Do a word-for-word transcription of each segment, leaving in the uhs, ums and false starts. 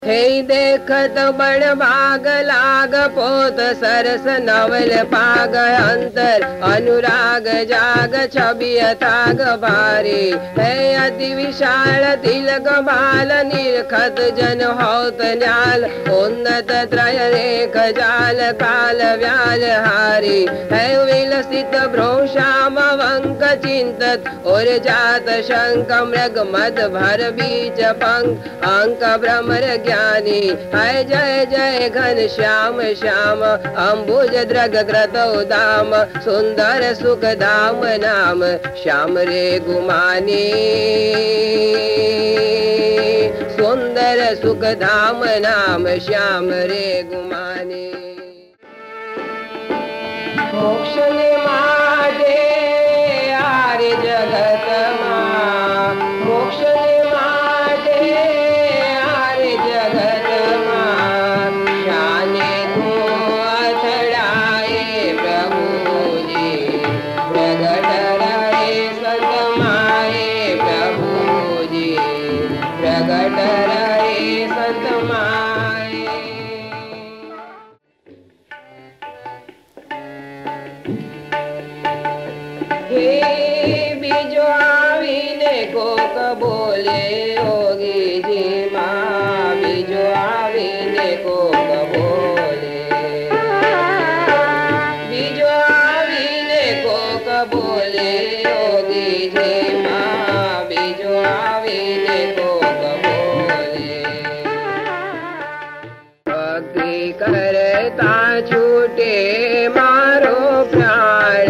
हे देखत बड़ भाग लाग पोत सरस नवल पाग अंतर अनुराग जाग छवि थाग भारी है अति विशाल तिलक बाल निरखत जन होत न्याल उन्नत त्रय रेख जाल काल व्याल हारी है विलसित भ्रोश्याम वंक चिंतत और जात शंक मृग मद भर बीच पंख अंक भ्रमर ज्ञानी है जय जय घन श्याम श्याम अम्बुज द्रग क्रतौ दाम सुंदर सुख धाम नाम श्याम रे गुमानी सुंदर सुख धाम नाम श्याम रे गुमानी। मोक्ष निमाडे आर्य जगत मा मोक्ष निमाडे आर्य जगत मा शाने को अथड़ाए प्रभु जी प्रगट रहे संत माए प्रभु जी प्रगट रहे संत माए। हे बीजो आवीने कोक बोले होगी जी माँ बीजो आवीने कोक बोले बीजो आवीने कोक बोले होगी जी माँ बीजो आवीने कोक बोले भक्ति करता छूटे मारो प्राण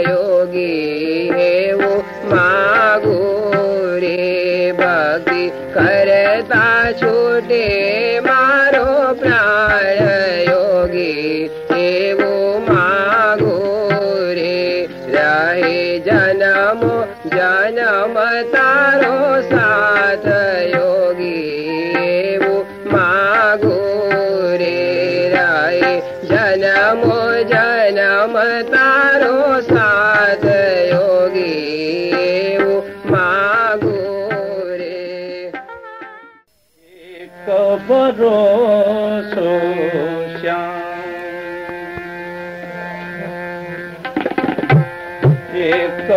करता छूटे मारो प्राण योगी हे वो मागो रे रहे जन्म जन्म तारो साथ योगी हे वो मागो रे रहे जन्म जन्म तारो साथ योगी हे वो मागो भरोसो श्याम एक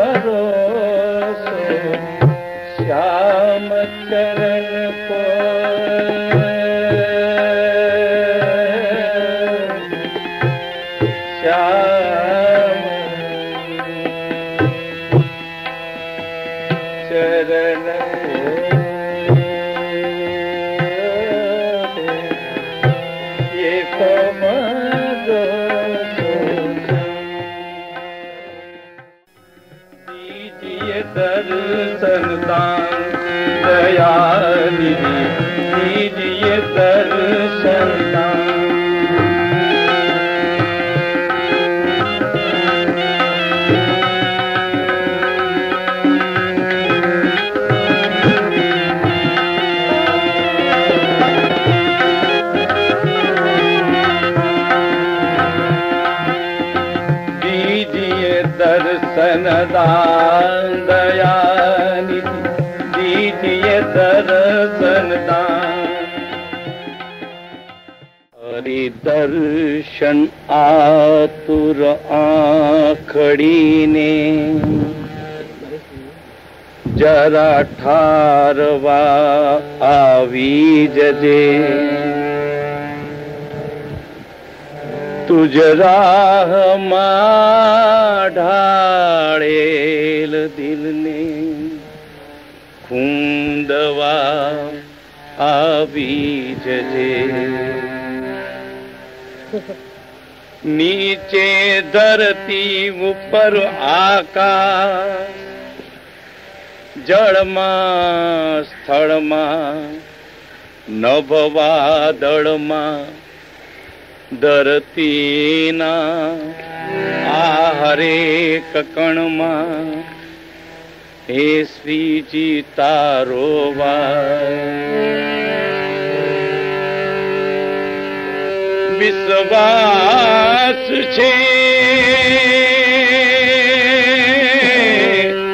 भरोसो श्याम चरण को श्याम चरण दर्शन दान दयानिधि दीजिए दर्शन दान दीजिए दर्शन दान दयानिधि दीजिए दर्शन दान हरि दर्शन आतुर आँखड़ी ने जरा ठारवा आवी जजे तुझ राह मां ढाळेल दिल ने खूंदवा आवी जजे नीचे धरती ऊपर आकाश जळमा स्थळमा नभवा दळमा धरतीना आ हरेक कणमा हे श्रीजी तारो विश्वास छे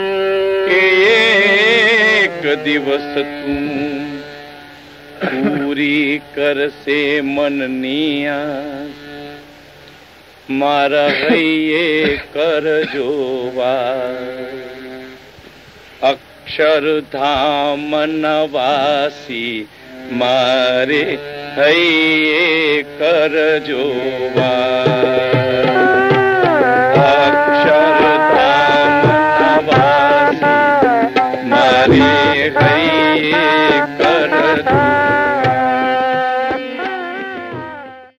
के एक દિવસ તું પૂરી કરશે મનની મારા હૈયે કરજોવા અક્ષરધામ નવાસી મારે હૈયે કરજોવા